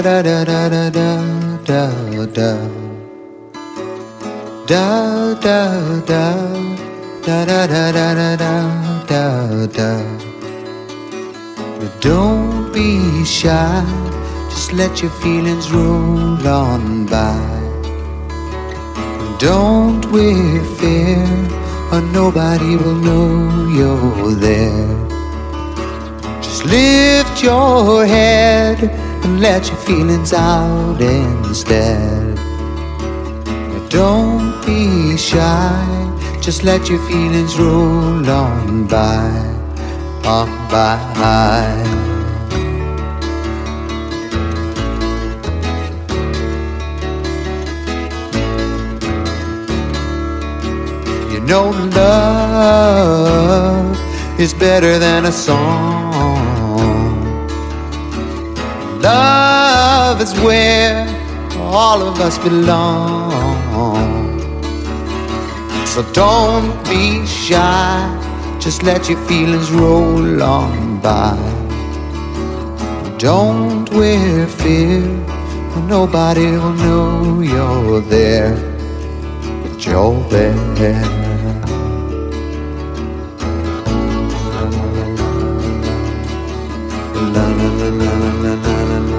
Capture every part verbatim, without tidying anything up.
da da da da da da da da da da da da da da da da da. But don't be shy, just let your feelings roll on by. Don't wear fear, or nobody will know you're there. Just lift your head and let your feelings out instead. Don't be shy, just let your feelings roll on by, on by. You know love is better than a song. Love is where all of us belong. So don't be shy, just let your feelings roll on by. Don't wear fear, or nobody will know you're there. But you're there. La la la la la la la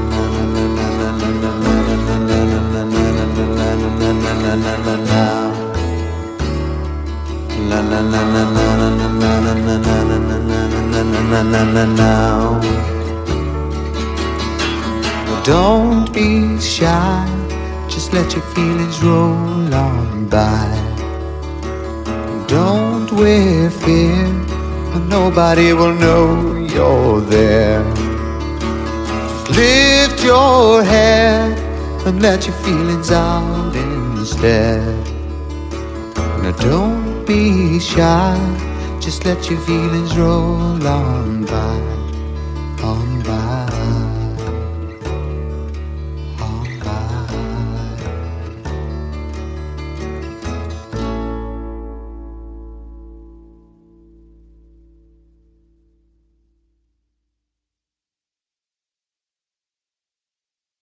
now. Don't be shy, just let your feelings roll on by. Don't wear fear, or nobody will know you're there. Lift your head and let your feelings out instead. Now don't be shy, just let your feelings roll on by, on by.